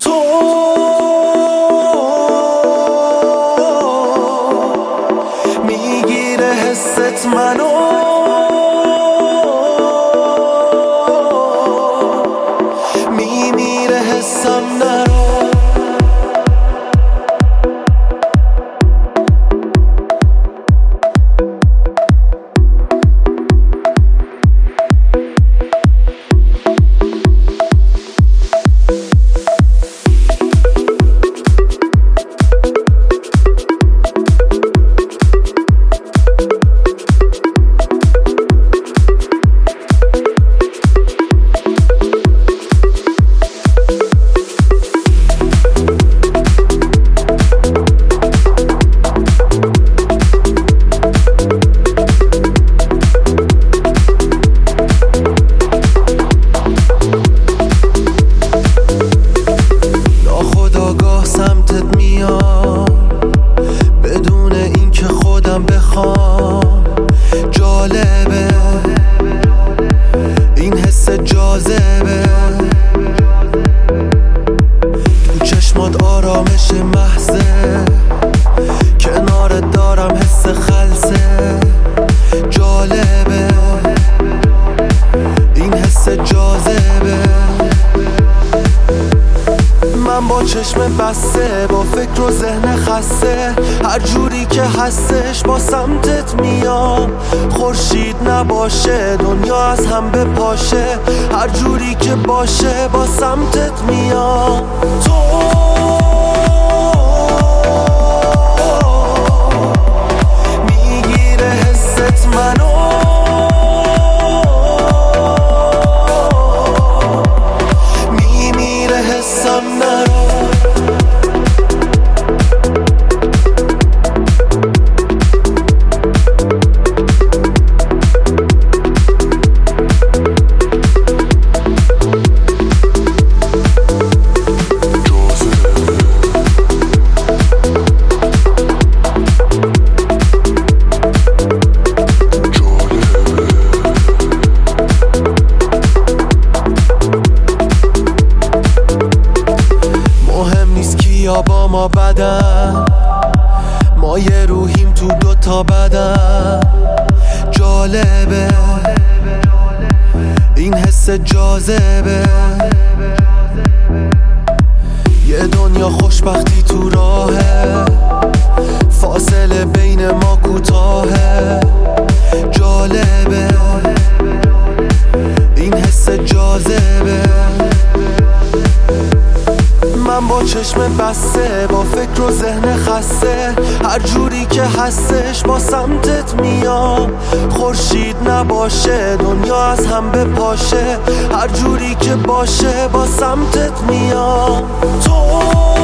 تو میگیره حست منو، میمیره حسم نرو. سمتت میام بدون اینکه خودم بخوام. جالبه این حس جاذبه، تو چشمات آرامش محضه، کنارت دارم حس خلسه. جالبه این حس جاذبه، من با چشم بسته، با فکر و ذهن خسته، هر جوری که هستش با سمتت میام. خورشید نباشه دنیا از هم بپاشه، هر جوری که باشه با سمتت میام. تو میگیره حست منو، میمیره حسم نرو. یا با ما بدن، ما یه روحیم تو دوتا بدن. جالبه این حس جاذبه، یه دنیا خوشبختی تو راهه، فاصله بین ما کوتاهه. جالبه این حس جاذبه، من با چشم بسته، با فکر و ذهن خسته، هر جوری که هستش با سمتت میام. خورشید نباشه دنیا از هم بپاشه، هر جوری که باشه با سمتت میام. تو